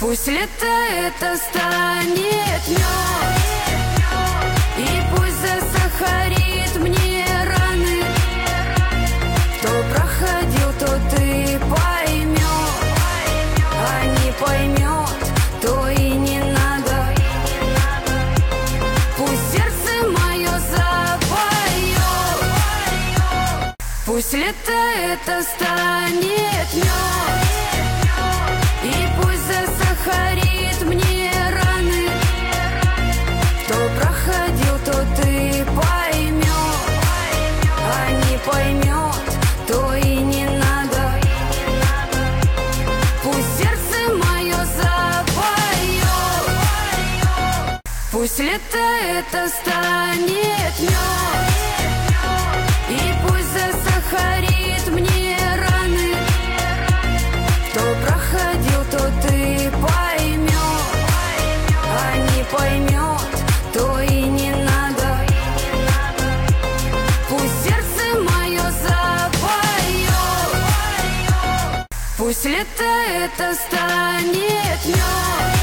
Пусть летает, а станет мед, и пусть засахарит мне раны. Кто проходил, тот и поймет, а не поймет, то и не надо. Пусть сердце мое запоет, пусть летает, а станет мед, и пусть засахарит мне раны. Кто проходил, тот и поймет, а не поймет, то и не надо. Пусть сердце мое запоет, пусть летает, а станет мед, и пусть засахарит мне раны. Кто проходил, тот и поймет, а не поймет, то и не надо. Пусть сердце мое запоет, пусть летает, а станет мед,